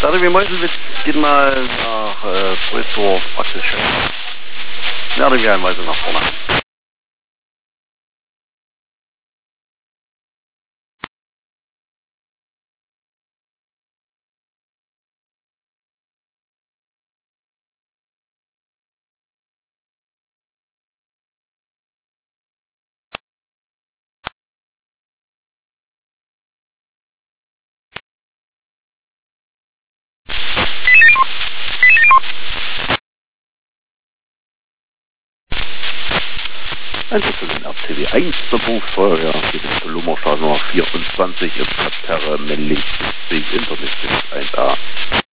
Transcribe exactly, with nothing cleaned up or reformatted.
Warte, wir meinen, wir gehen mal nach äh, Trösdorf praktisch. Werde wir einweise nach vorne. Einzelnen R T W eins zur Berufsfeuerwehr, hier ist der Lummerstraße Nummer vierundzwanzig im Parterre Melling siebzig, Internet eins a.